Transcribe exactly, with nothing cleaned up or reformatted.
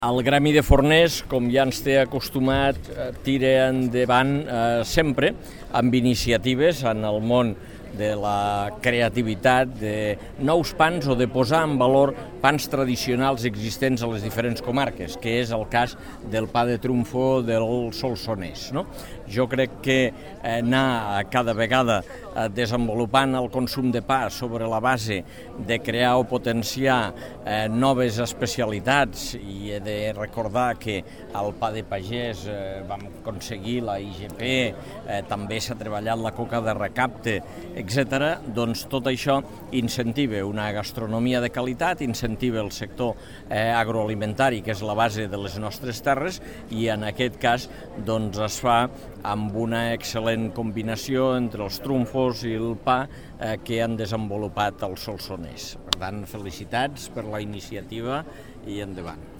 El Gremi de Forners, com ja ens té acostumat, tira endavant eh, sempre amb iniciatives en el món de la creativitat, de nous pans o de posar en valor pans tradicionals existents a les diferents comarques, que és el cas del pa de trumfo del Solsonès, no? Jo crec que anar cada vegada desenvolupant el consum de pa sobre la base de crear o potenciar eh, noves especialitats i de recordar que el pa de pagès eh, vam aconseguir la I G P, eh, també s'ha treballat la coca de recapte, etcètera, doncs tot això incentiva una gastronomia de qualitat, incentiva el sector eh, agroalimentari, que és la base de les nostres terres, i en aquest cas doncs, es fa amb una excel·lent combinació entre els trumfos i el pa eh, que han desenvolupat el Solsonès. Per tant, felicitats per la iniciativa i endavant.